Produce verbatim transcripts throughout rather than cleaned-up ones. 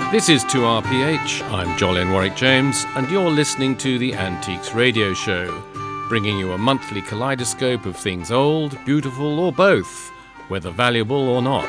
This is two R P H, I'm Jolyon Warwick-James, and you're listening to the Antiques Radio Show, bringing you a monthly kaleidoscope of things old, beautiful, or both, whether valuable or not.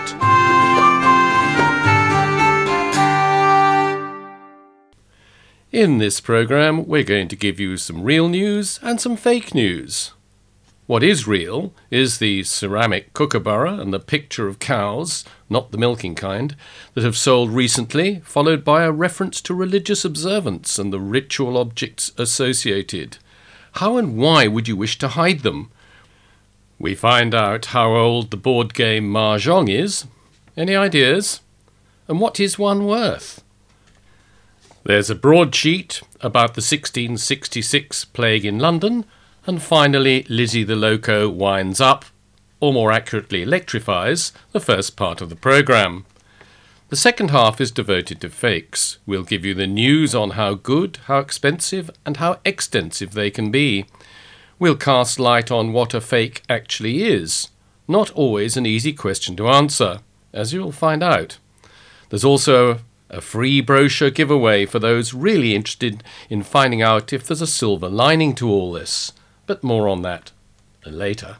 In this programme, we're going to give you some real news and some fake news. What is real is the ceramic kookaburra and the picture of cows, not the milking kind, that have sold recently, followed by a reference to religious observance and the ritual objects associated. How and why would you wish to hide them? We find out how old the board game Mahjong is. Any ideas? And what is one worth? There's a broadsheet about the sixteen sixty-six plague in London. And finally, Lizzie the Loco winds up, or more accurately electrifies, the first part of the programme. The second half is devoted to fakes. We'll give you the news on how good, how expensive and how extensive they can be. We'll cast light on what a fake actually is. Not always an easy question to answer, as you'll find out. There's also a free brochure giveaway for those really interested in finding out if there's a silver lining to all this. But more on that later.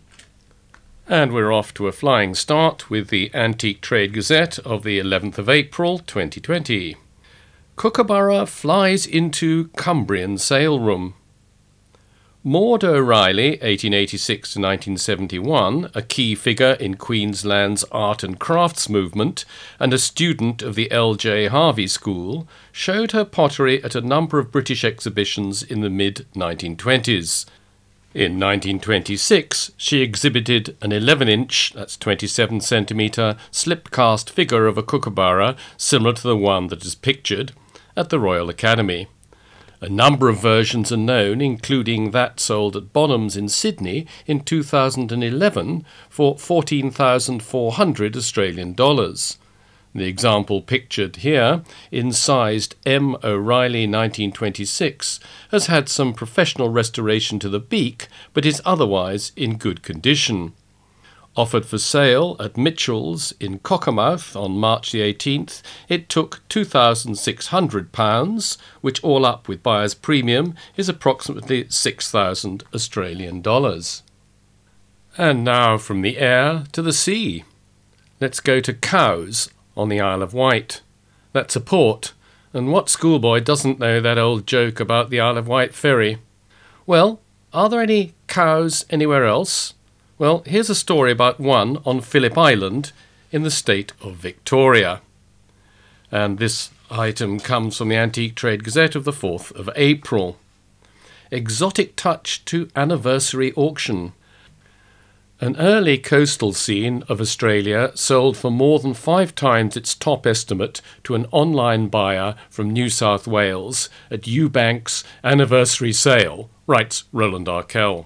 And we're off to a flying start with the Antique Trade Gazette of the eleventh of April twenty twenty. Kookaburra flies into Cumbrian sale room. Maud O'Reilly, eighteen eighty-six to nineteen seventy-one, a key figure in Queensland's art and crafts movement and a student of the L J Harvey School, showed her pottery at a number of British exhibitions in the mid nineteen twenties. In nineteen twenty-six, she exhibited an eleven inch, that's twenty-seven centimetre, slip-cast figure of a kookaburra similar to the one that is pictured at the Royal Academy. A number of versions are known, including that sold at Bonhams in Sydney in two thousand eleven for fourteen thousand four hundred Australian dollars. The example pictured here, incised M. O'Reilly nineteen twenty-six, has had some professional restoration to the beak, but is otherwise in good condition. Offered for sale at Mitchell's in Cockermouth on March the eighteenth, it took two thousand six hundred pounds, which all up with buyer's premium is approximately six thousand Australian dollars. And now from the air to the sea. Let's go to Cowes on the Isle of Wight. That's a port, and what schoolboy doesn't know that old joke about the Isle of Wight ferry? Well, are there any cows anywhere else? Well, here's a story about one on Phillip Island in the state of Victoria. And this item comes from the Antique Trade Gazette of the fourth of April. Exotic touch to anniversary auction. An early coastal scene of Australia sold for more than five times its top estimate to an online buyer from New South Wales at Eubank's anniversary sale, writes Roland Arkell.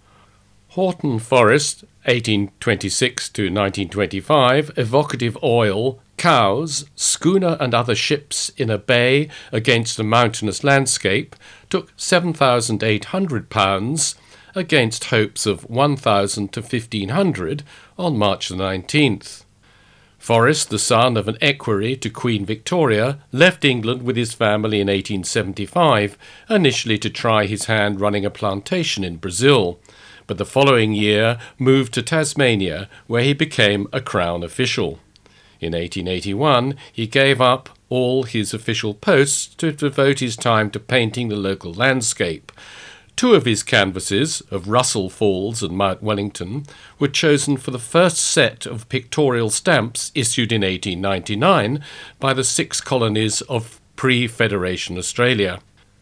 Horton Forest, eighteen twenty-six to nineteen twenty-five, evocative oil, cows, schooner and other ships in a bay against a mountainous landscape, took seven thousand eight hundred pounds, against hopes of one thousand to fifteen hundred on March the nineteenth. Forrest, the son of an equerry to Queen Victoria, left England with his family in eighteen seventy-five, initially to try his hand running a plantation in Brazil, but the following year moved to Tasmania, where he became a Crown official. In eighteen eighty-one, he gave up all his official posts to devote his time to painting the local landscape. Two of his canvases, of Russell Falls and Mount Wellington, were chosen for the first set of pictorial stamps issued in eighteen ninety-nine by the six colonies of pre-Federation Australia.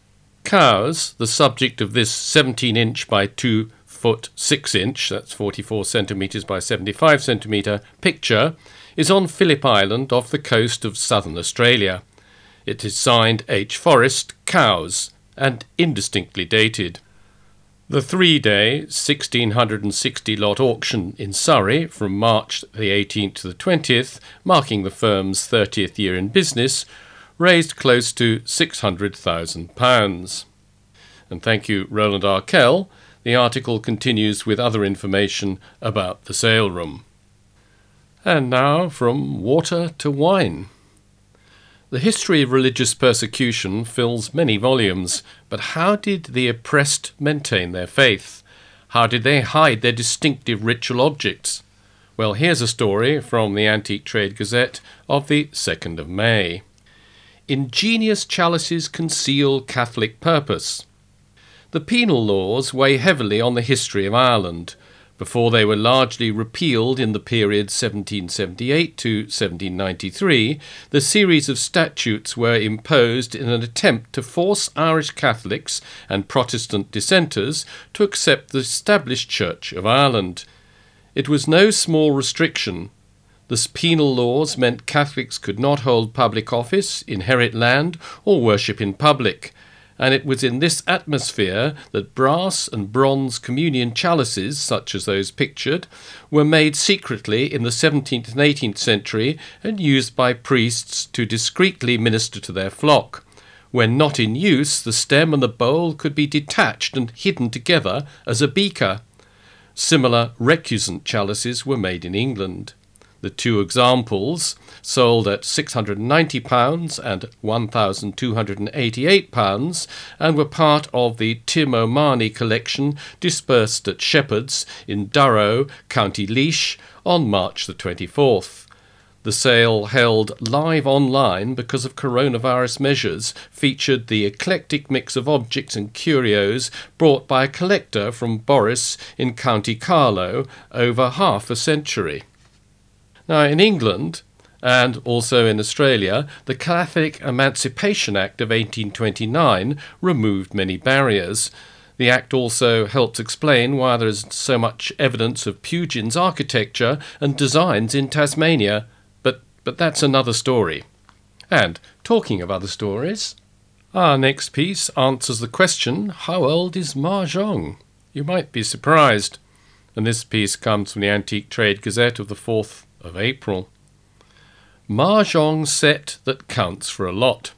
Cows, the subject of this seventeen inch by two foot six inch, that's forty-four centimetres by seventy-five centimetre, picture, is on Phillip Island off the coast of southern Australia. It is signed H. Forrest, Cows, and indistinctly dated. The three-day, sixteen sixty lot auction in Surrey from March the eighteenth to the twentieth, marking the firm's thirtieth year in business, raised close to six hundred thousand pounds. And thank you, Roland Arkell. The article continues with other information about the sale room. And now from water to wine. The history of religious persecution fills many volumes, but how did the oppressed maintain their faith? How did they hide their distinctive ritual objects? Well, here's a story from the Antique Trade Gazette of the second of May. Ingenious chalices conceal Catholic purpose. The penal laws weigh heavily on the history of Ireland. Before they were largely repealed in the period seventeen seventy-eight to seventeen ninety-three, the series of statutes were imposed in an attempt to force Irish Catholics and Protestant dissenters to accept the established Church of Ireland. It was no small restriction. The penal laws meant Catholics could not hold public office, inherit land, or worship in public. And it was in this atmosphere that brass and bronze communion chalices, such as those pictured, were made secretly in the seventeenth and eighteenth century and used by priests to discreetly minister to their flock. When not in use, the stem and the bowl could be detached and hidden together as a beaker. Similar recusant chalices were made in England. The two examples, sold at six hundred ninety pounds and one thousand two hundred eighty-eight pounds, and were part of the Tim O'Mahony collection dispersed at Shepherd's in Durrow, County Laois, on March the twenty-fourth. The sale, held live online because of coronavirus measures, featured the eclectic mix of objects and curios brought by a collector from Boris in County Carlow over half a century. Now, in England, and also in Australia, the Catholic Emancipation Act of eighteen twenty-nine removed many barriers. The Act also helps explain why there is so much evidence of Pugins architecture and designs in Tasmania, but, but that's another story. And, talking of other stories, our next piece answers the question, how old is Mahjong? You might be surprised. And this piece comes from the Antique Trade Gazette of the fourth of April. Mahjong set that counts for a lot.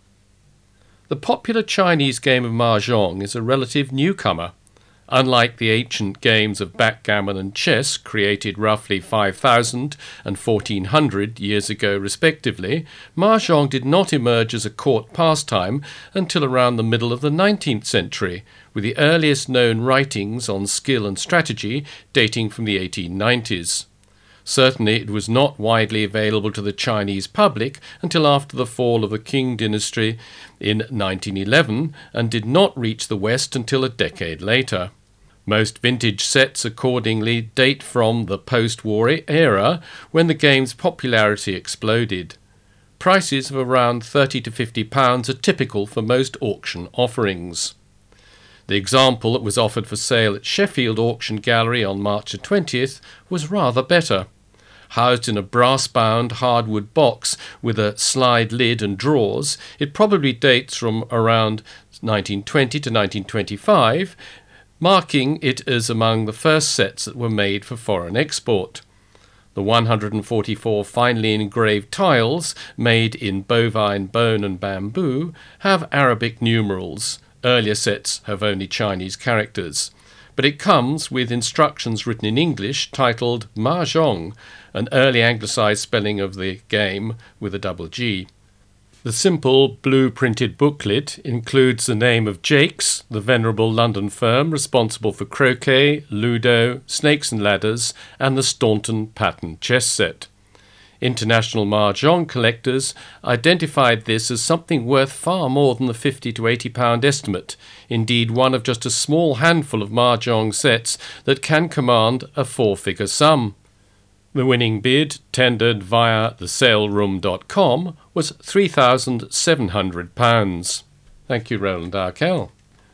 The popular Chinese game of Mahjong is a relative newcomer. Unlike the ancient games of backgammon and chess, created roughly five thousand and fourteen hundred years ago respectively, Mahjong did not emerge as a court pastime until around the middle of the nineteenth century, with the earliest known writings on skill and strategy dating from the eighteen nineties. Certainly it was not widely available to the Chinese public until after the fall of the Qing dynasty in nineteen eleven, and did not reach the West until a decade later. Most vintage sets accordingly date from the post-war era, when the game's popularity exploded. Prices of around thirty to fifty pounds are typical for most auction offerings. The example that was offered for sale at Sheffield Auction Gallery on March the twentieth was rather better. Housed in a brass-bound hardwood box with a slide lid and drawers, it probably dates from around nineteen twenty to nineteen twenty-five, marking it as among the first sets that were made for foreign export. The one hundred forty-four finely engraved tiles, made in bovine bone and bamboo, have Arabic numerals. Earlier sets have only Chinese characters. But it comes with instructions written in English titled Mahjong, an early anglicised spelling of the game with a double G. The simple blue printed booklet includes the name of Jakes, the venerable London firm responsible for croquet, ludo, snakes and ladders, and the Staunton pattern chess set. International Mahjong collectors identified this as something worth far more than the fifty to eighty pound estimate, indeed one of just a small handful of Mahjong sets that can command a four-figure sum. The winning bid, tendered via the sale room dot com, was three thousand seven hundred pounds. Thank you, Roland Arkell.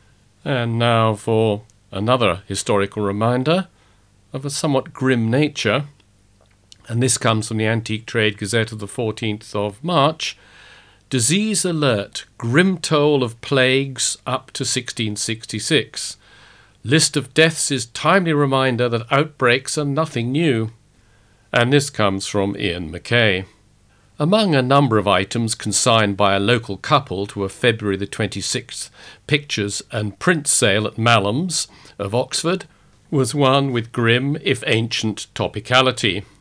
And now for another historical reminder of a somewhat grim nature. And this comes from the Antique Trade Gazette of the fourteenth of March. Disease alert, grim toll of plagues up to sixteen sixty-six. List of deaths is timely reminder that outbreaks are nothing new. And this comes from Ian McKay. Among a number of items consigned by a local couple to a February the twenty-sixth pictures and print sale at Mallam's of Oxford was one with grim, if ancient, topicality.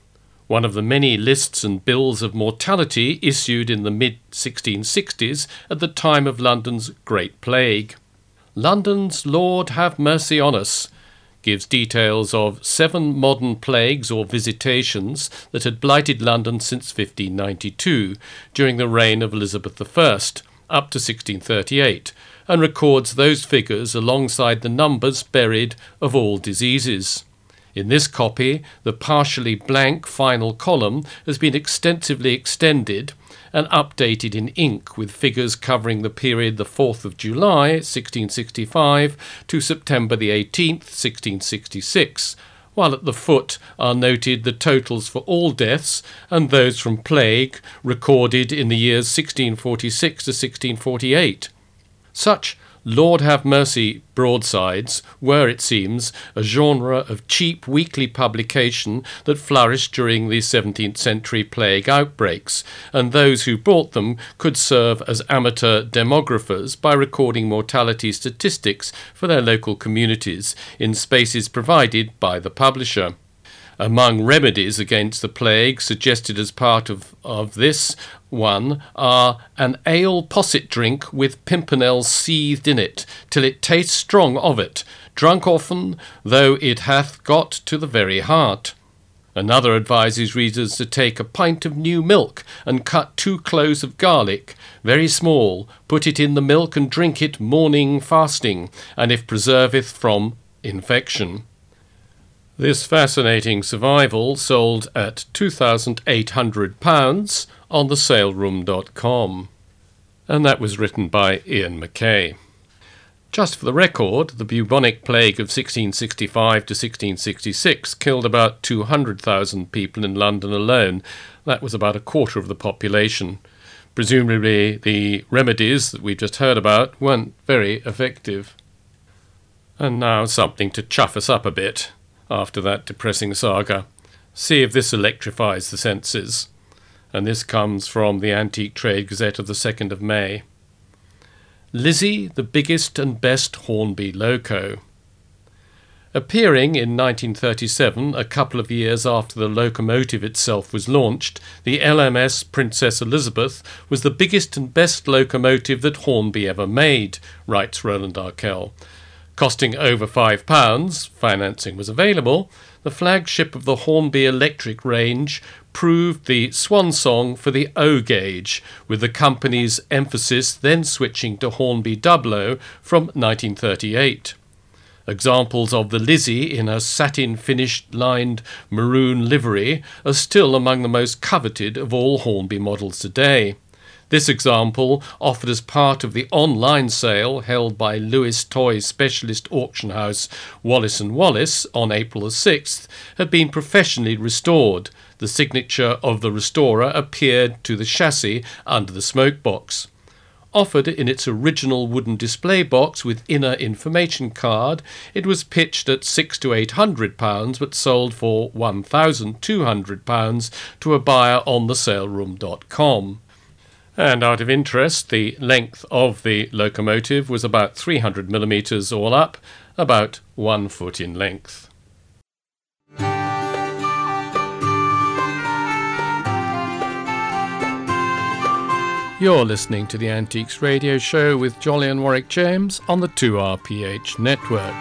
one of the many lists and bills of mortality issued in the mid sixteen sixties at the time of London's Great Plague. London's Lord Have Mercy on Us gives details of seven modern plagues or visitations that had blighted London since fifteen ninety-two, during the reign of Elizabeth the First, up to sixteen thirty-eight, and records those figures alongside the numbers buried of all diseases. In this copy, the partially blank final column has been extensively extended and updated in ink with figures covering the period the fourth of July, sixteen sixty-five, to September the eighteenth, sixteen sixty-six, while at the foot are noted the totals for all deaths and those from plague recorded in the years sixteen forty-six to sixteen forty-eight. Such Lord have mercy broadsides were, it seems, a genre of cheap weekly publication that flourished during the seventeenth century plague outbreaks, and those who bought them could serve as amateur demographers by recording mortality statistics for their local communities in spaces provided by the publisher. Among remedies against the plague suggested as part of, of this one are an ale posset drink with pimpernel seethed in it, till it tastes strong of it, drunk often, though it hath got to the very heart. Another advises readers to take a pint of new milk and cut two cloves of garlic, very small, put it in the milk and drink it morning fasting, and if preserveth from infection. This fascinating survival sold at two thousand eight hundred pounds on the sale room dot com. And that was written by Ian McKay. Just for the record, the bubonic plague of sixteen sixty-five to sixteen sixty-six killed about two hundred thousand people in London alone. That was about a quarter of the population. Presumably the remedies that we just heard about weren't very effective. And now something to chuff us up a bit after that depressing saga. See if this electrifies the senses. And this comes from the Antique Trade Gazette of the second of May. Lizzie, the biggest and best Hornby loco. Appearing in nineteen thirty-seven, a couple of years after the locomotive itself was launched, the L M S Princess Elizabeth was the biggest and best locomotive that Hornby ever made, writes Roland Arkell. Costing over five pounds, financing was available, the flagship of the Hornby electric range proved the swan song for the O gauge, with the company's emphasis then switching to Hornby Double O from nineteen thirty-eight. Examples of the Lizzie in her satin-finished lined maroon livery are still among the most coveted of all Hornby models today. This example, offered as part of the online sale held by Lewis toy specialist auction house Wallace and Wallace on April the sixth, had been professionally restored. The signature of the restorer appeared to the chassis under the smoke box. Offered in its original wooden display box with inner information card, it was pitched at six to eight hundred pounds, but sold for one thousand two hundred pounds to a buyer on the sale room dot com. And out of interest, the length of the locomotive was about three hundred millimetres all up, about one foot in length. You're listening to the Antiques Radio Show with Jolly and Warwick James on the two R P H network.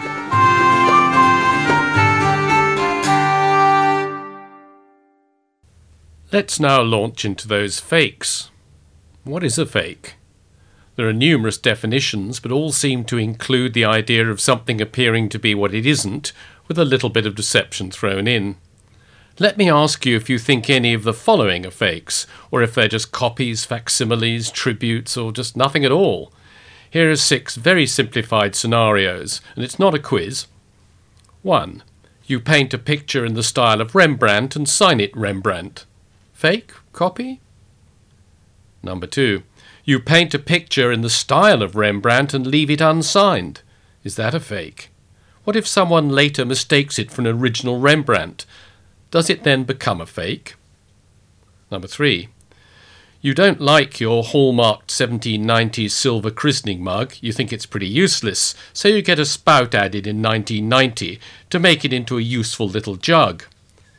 Let's now launch into those fakes. What is a fake? There are numerous definitions, but all seem to include the idea of something appearing to be what it isn't, with a little bit of deception thrown in. Let me ask you if you think any of the following are fakes, or if they're just copies, facsimiles, tributes, or just nothing at all. Here are six very simplified scenarios, and it's not a quiz. one. You paint a picture in the style of Rembrandt and sign it Rembrandt. Fake? Copy? Number two. You paint a picture in the style of Rembrandt and leave it unsigned. Is that a fake? What if someone later mistakes it for an original Rembrandt? Does it then become a fake? Number three. You don't like your hallmarked seventeen nineties silver christening mug, you think it's pretty useless, so you get a spout added in nineteen ninety to make it into a useful little jug.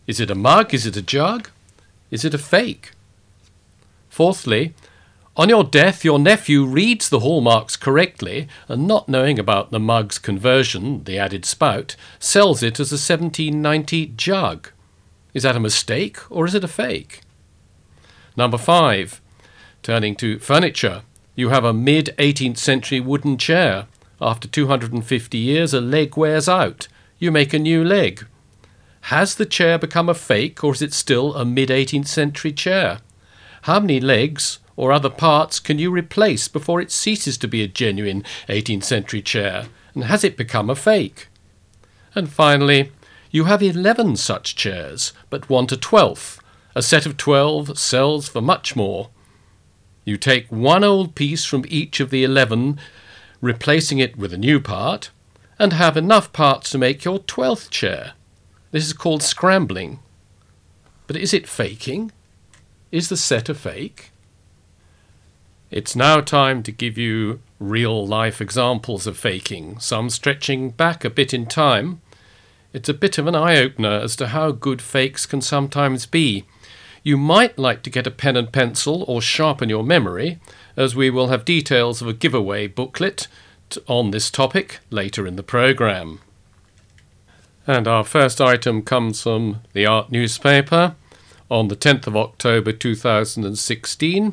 Is it a mug? Is it a jug? Is it a fake? Fourthly, on your death, your nephew reads the hallmarks correctly and, not knowing about the mug's conversion, the added spout, sells it as a seventeen ninety jug. Is that a mistake or is it a fake? Number five, turning to furniture. You have a mid-eighteenth century wooden chair. After two hundred fifty years, a leg wears out. You make a new leg. Has the chair become a fake or is it still a mid-eighteenth century chair? How many legs or other parts can you replace before it ceases to be a genuine eighteenth century chair? And has it become a fake? And finally, you have eleven such chairs, but want a twelfth. A set of twelve sells for much more. You take one old piece from each of the eleven, replacing it with a new part, and have enough parts to make your twelfth chair. This is called scrambling. But is it faking? Is the set a fake? It's now time to give you real-life examples of faking, some stretching back a bit in time. It's a bit of an eye-opener as to how good fakes can sometimes be. You might like to get a pen and pencil or sharpen your memory, as we will have details of a giveaway booklet on this topic later in the programme. And our first item comes from the Art newspaper on the tenth of October two thousand sixteen,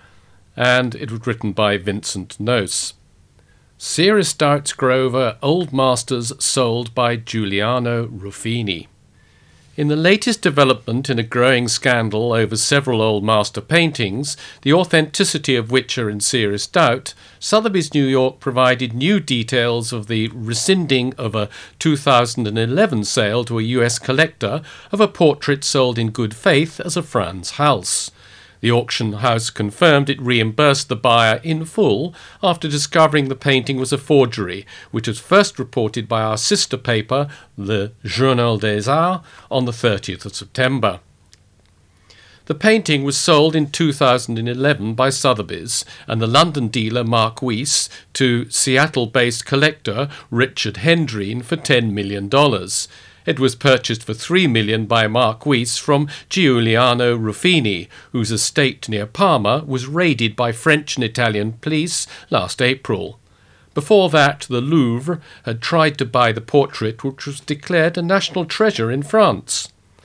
and it was written by Vincent Noce. Serious doubts grow over old masters sold by Giuliano Ruffini. In the latest development in a growing scandal over several old master paintings, the authenticity of which are in serious doubt, Sotheby's New York provided new details of the rescinding of a two thousand eleven sale to a U S collector of a portrait sold in good faith as a Frans Hals. The auction house confirmed it reimbursed the buyer in full after discovering the painting was a forgery, which was first reported by our sister paper, Le Journal des Arts, on the thirtieth of September. The painting was sold in two thousand eleven by Sotheby's and the London dealer Mark Weiss to Seattle-based collector Richard Hendreen for ten million dollars. It was purchased for three million dollars by Mark Weiss from Giuliano Ruffini, whose estate near Parma was raided by French and Italian police last April. Before that, the Louvre had tried to buy the portrait, which was declared a national treasure in France.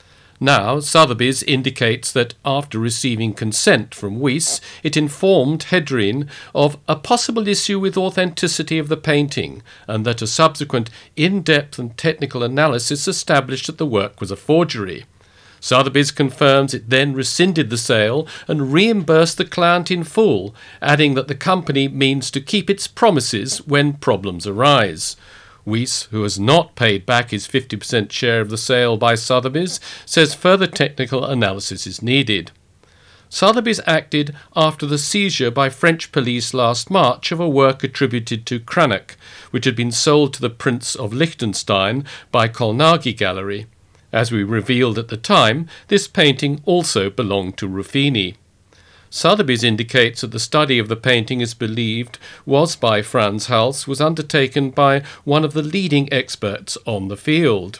Now, Sotheby's indicates that after receiving consent from Weiss, it informed Hendreen of a possible issue with authenticity of the painting, and that a subsequent in-depth and technical analysis established that the work was a forgery. Sotheby's confirms it then rescinded the sale and reimbursed the client in full, adding that the company means to keep its promises when problems arise. Weiss, who has not paid back his fifty percent share of the sale by Sotheby's, says further technical analysis is needed. Sotheby's acted after the seizure by French police last March of a work attributed to Cranach, which had been sold to the Prince of Liechtenstein by Kolnagi Gallery. As we revealed at the time, this painting also belonged to Ruffini. Sotheby's indicates that the study of the painting is believed was by Frans Hals was undertaken by one of the leading experts on the field,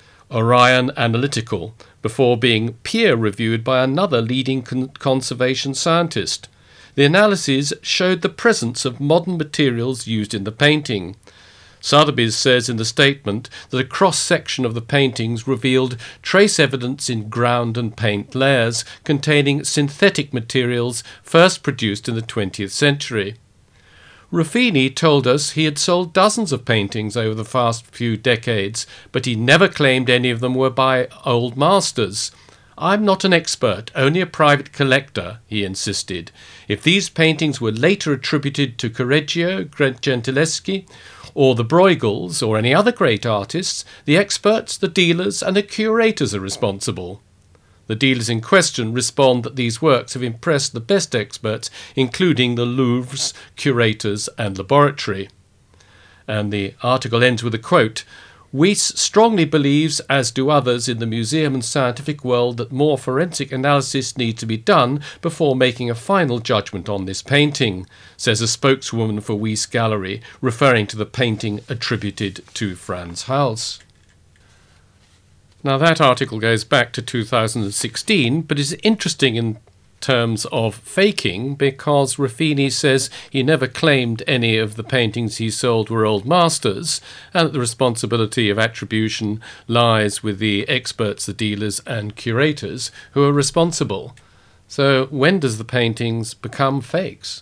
Orion Analytical, before being peer-reviewed by another leading con- conservation scientist. The analyses showed the presence of modern materials used in the painting. Sotheby's says in the statement that a cross-section of the paintings revealed trace evidence in ground and paint layers containing synthetic materials first produced in the twentieth century. Ruffini told us he had sold dozens of paintings over the past few decades, but he never claimed any of them were by old masters. "I'm not an expert, only a private collector," he insisted. If these paintings were later attributed to Correggio, Gentileschi, or the Bruegels, or any other great artists, the experts, the dealers, and the curators are responsible. The dealers in question respond that these works have impressed the best experts, including the Louvre's curators and laboratory. And the article ends with a quote, "Weiss strongly believes, as do others in the museum and scientific world, that more forensic analysis needs to be done before making a final judgment on this painting," says a spokeswoman for Weiss Gallery, referring to the painting attributed to Frans Hals. Now that article goes back to two thousand sixteen, but is interesting in terms of faking because Ruffini says he never claimed any of the paintings he sold were old masters, and that the responsibility of attribution lies with the experts, the dealers and curators who are responsible. So when does the paintings become fakes?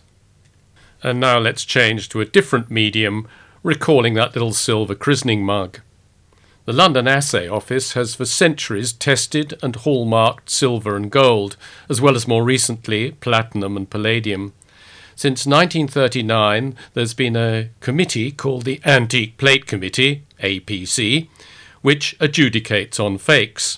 And now let's change to a different medium, recalling that little silver christening mug. The London Assay Office has for centuries tested and hallmarked silver and gold, as well as more recently platinum and palladium. Since nineteen thirty-nine, there's been a committee called the Antique Plate Committee, A P C, which adjudicates on fakes.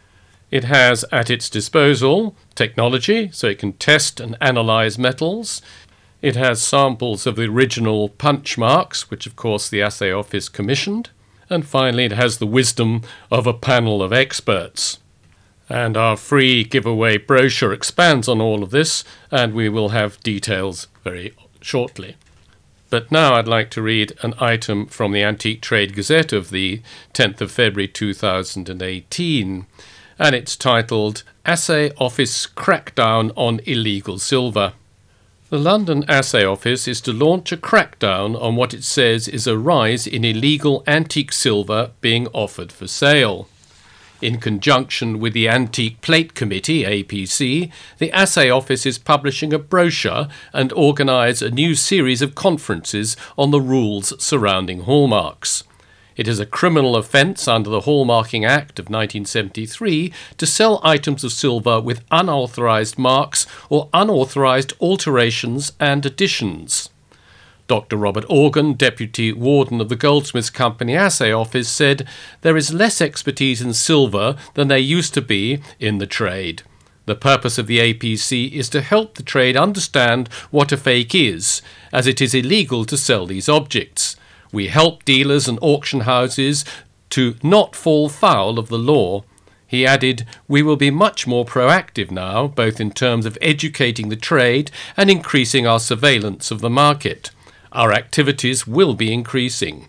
It has at its disposal technology, so it can test and analyse metals. It has samples of the original punch marks, which of course the Assay Office commissioned. And finally, it has the wisdom of a panel of experts. And our free giveaway brochure expands on all of this, and we will have details very shortly. But now I'd like to read an item from the Antique Trade Gazette of the tenth of February two thousand eighteen, and it's titled Assay Office Crackdown on Illegal Silver. The London Assay Office is to launch a crackdown on what it says is a rise in illegal antique silver being offered for sale. In conjunction with the Antique Plate Committee, A P C, the Assay Office is publishing a brochure and organise a new series of conferences on the rules surrounding hallmarks. It is a criminal offence under the Hallmarking Act of nineteen seventy-three to sell items of silver with unauthorised marks or unauthorised alterations and additions. Doctor Robert Organ, Deputy Warden of the Goldsmiths Company Assay Office, said there is less expertise in silver than there used to be in the trade. The purpose of the A P C is to help the trade understand what a fake is, as it is illegal to sell these objects. We help dealers and auction houses to not fall foul of the law. He added, we will be much more proactive now, both in terms of educating the trade and increasing our surveillance of the market. Our activities will be increasing.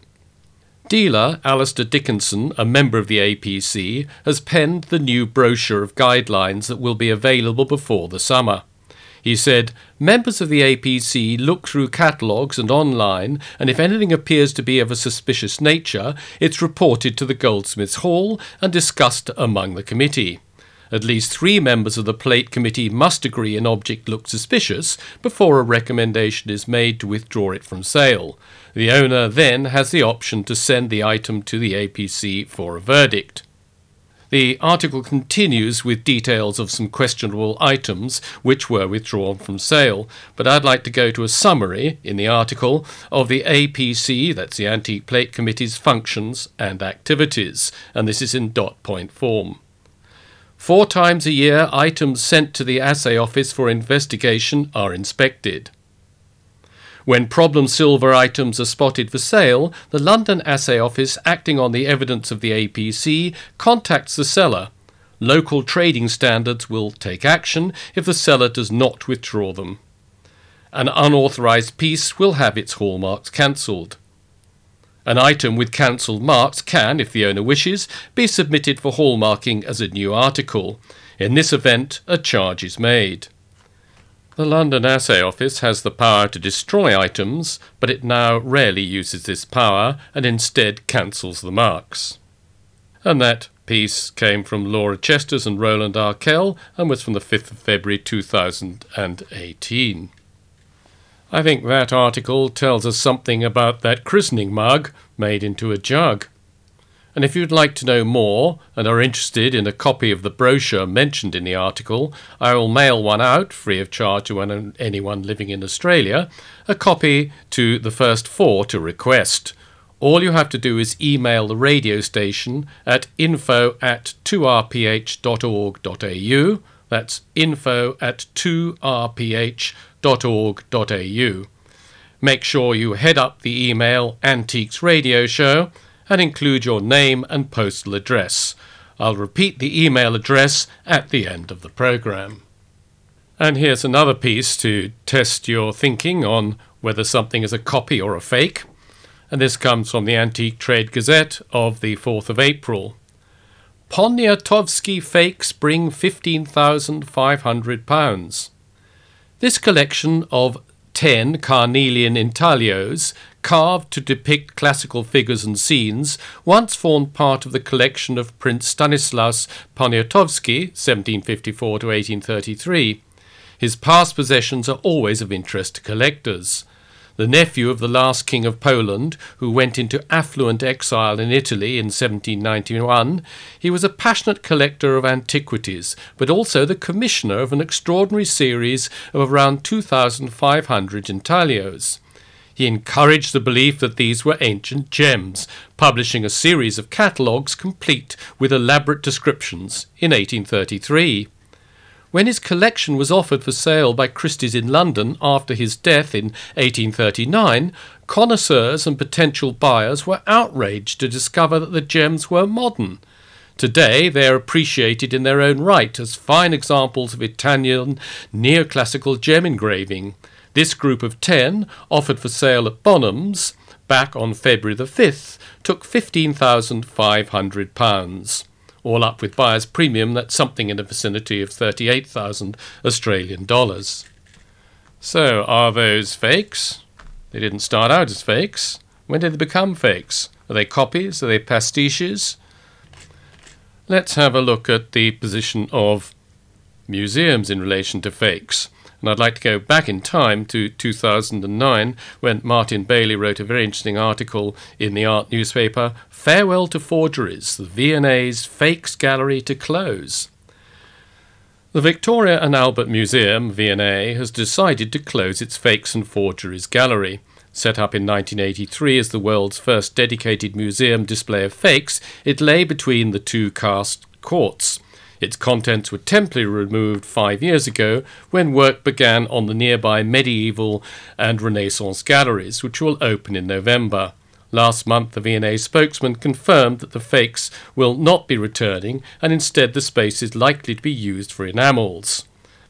Dealer Alistair Dickinson, a member of the A P C, has penned the new brochure of guidelines that will be available before the summer. He said, members of the A P C look through catalogues and online, and if anything appears to be of a suspicious nature, it's reported to the Goldsmiths Hall and discussed among the committee. At least three members of the Plate Committee must agree an object looks suspicious before a recommendation is made to withdraw it from sale. The owner then has the option to send the item to the A P C for a verdict. The article continues with details of some questionable items which were withdrawn from sale, but I'd like to go to a summary in the article of the A P C, that's the Antique Plate Committee's functions and activities, and this is in dot point form. Four times a year, items sent to the Assay Office for investigation are inspected. When problem silver items are spotted for sale, the London Assay Office, acting on the evidence of the A P C, contacts the seller. Local trading standards will take action if the seller does not withdraw them. An unauthorised piece will have its hallmarks cancelled. An item with cancelled marks can, if the owner wishes, be submitted for hallmarking as a new article. In this event, a charge is made. The London Assay Office has the power to destroy items, but it now rarely uses this power and instead cancels the marks. And that piece came from Laura Chesters and Roland Arkell and was from the fifth of February two thousand eighteen. I think that article tells us something about that christening mug made into a jug. And if you'd like to know more and are interested in a copy of the brochure mentioned in the article, I will mail one out free of charge to anyone living in Australia, a copy to the first four to request. All you have to do is email the radio station at info at two r p h dot org dot a u. That's info at two r p h dot org dot a u. Make sure you head up the email Antiques Radio Show and include your name and postal address. I'll repeat the email address at the end of the programme. And here's another piece to test your thinking on whether something is a copy or a fake. And this comes from the Antique Trade Gazette of the fourth of April. Poniatowski fakes bring fifteen thousand five hundred pounds. This collection of ten carnelian intaglios, carved to depict classical figures and scenes, once formed part of the collection of Prince Stanislaus Poniatowski, seventeen fifty-four to eighteen thirty-three. His past possessions are always of interest to collectors. The nephew of the last king of Poland, who went into affluent exile in Italy in seventeen ninety-one, he was a passionate collector of antiquities, but also the commissioner of an extraordinary series of around two thousand five hundred intaglios. He encouraged the belief that these were ancient gems, publishing a series of catalogues complete with elaborate descriptions in eighteen thirty-three. When his collection was offered for sale by Christie's in London after his death in eighteen thirty-nine, connoisseurs and potential buyers were outraged to discover that the gems were modern. Today they are appreciated in their own right as fine examples of Italian neoclassical gem engraving. This group of ten, offered for sale at Bonham's back on February the fifth, took fifteen thousand five hundred pounds. All up with buyer's premium, that's something in the vicinity of thirty-eight thousand Australian dollars. So, are those fakes? They didn't start out as fakes. When did they become fakes? Are they copies? Are they pastiches? Let's have a look at the position of museums in relation to fakes. And I'd like to go back in time to two thousand nine, when Martin Bailey wrote a very interesting article in the art newspaper, Farewell to Forgeries, the V and A's Fakes Gallery to Close. The Victoria and Albert Museum, V and A, has decided to close its Fakes and Forgeries Gallery. Set up in nineteen eighty-three as the world's first dedicated museum display of fakes, it lay between the two cast courts. Its contents were temporarily removed five years ago when work began on the nearby medieval and Renaissance galleries, which will open in November. Last month, the V and A spokesman confirmed that the fakes will not be returning, and instead the space is likely to be used for enamels.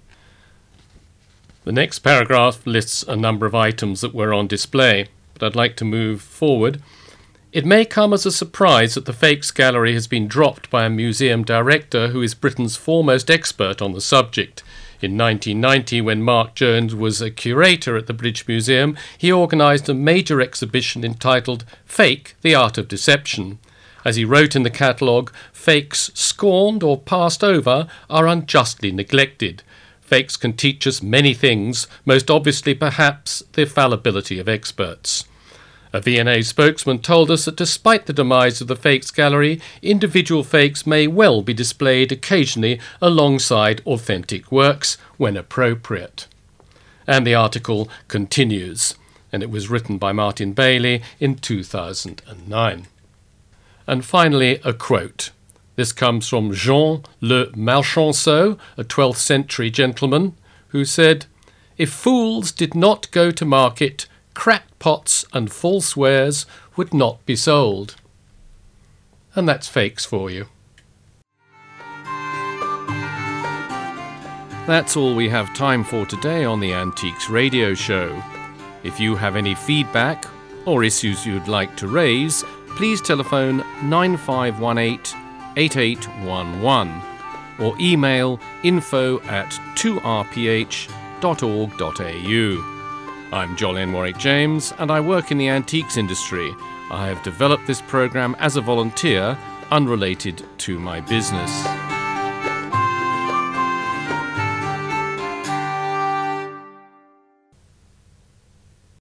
The next paragraph lists a number of items that were on display, but I'd like to move forward. It may come as a surprise that the Fakes Gallery has been dropped by a museum director who is Britain's foremost expert on the subject. In nineteen ninety, when Mark Jones was a curator at the British Museum, he organised a major exhibition entitled Fake, the Art of Deception. As he wrote in the catalogue, fakes scorned or passed over are unjustly neglected. Fakes can teach us many things, most obviously perhaps the fallibility of experts. A V and A spokesman told us that despite the demise of the Fakes Gallery, individual fakes may well be displayed occasionally alongside authentic works when appropriate. And the article continues, and it was written by Martin Bailey in two thousand nine. And finally, a quote. This comes from Jean Le Malchanceux, a twelfth century gentleman, who said, "If fools did not go to market, cracked pots and false wares would not be sold." And that's fakes for you. That's all we have time for today on the Antiques Radio Show. If you have any feedback or issues you'd like to raise, please telephone nine five one eight, eight eight one one or email info at two r p h dot org dot a u. I'm Jolyon Warwick-James, and I work in the antiques industry. I have developed this program as a volunteer, unrelated to my business.